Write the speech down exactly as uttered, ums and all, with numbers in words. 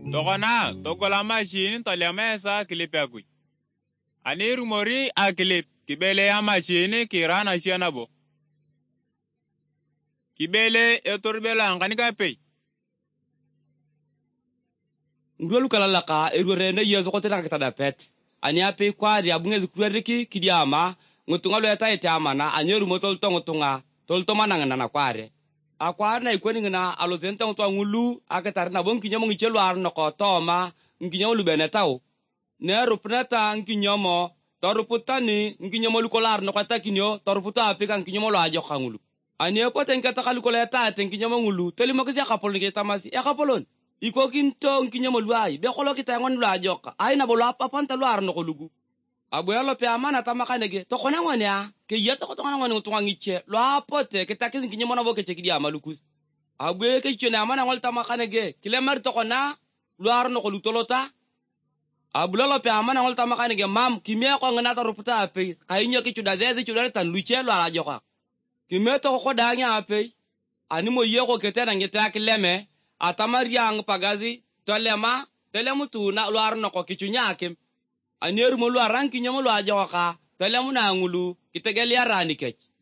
Tokona tokola machine tolemesa kilipekui. Ani rumori akilip kibele ya machine kirana shianabo. Kibele etorbela ngani kapei. Ngulu kala laka erure ne yezo ko tena kita dapet. Ani ape kwari abunge zikuriki kidiama ngutunga lo eta ete amana anyeru motol tongo tunga tolto mananga na kware. Akwar na ikweni ngina alozenta ngutwa ngulu aketar na bon kinyomo ngichelo arno ko toma nginyomo lubene tawo. Ne rupneta nginyomo toruputani nginyomo lukolar no kwata kinyo toruputa apika nginyomo lo ajo khangulu. Ani epote nkata kalukola eta ete nginyomo ngulu telimo kizya kapolo ngeta masi ya kapolon. Iko kinto nkinyamo luai be kholo kita ngon lu ajoka aina bolo apapanta lu arno kolugu abuelo pe amana tamakanege to kona ngonya ke yeta ko to kona ngoni tunga ngiche lo apote kita kizi nkinyamo na boke chekidi amalukus abue ke chone amana ngol tamakanege kile mar to kona lu arno kolu tolota abuelo pe amana ngol tamakanege mam kimia ko ngana to ruputa ape kainyo ke chuda zezi chuda tan luche lo ajoka kimia to ko danya ape ani mo yego ketena ngeta kileme atamariang pagazi tolema telemu tuna lo arno ko kichunyake aneru mo lo aranki nyomo lo ajoka telemu na ngulu kitegeli arani kech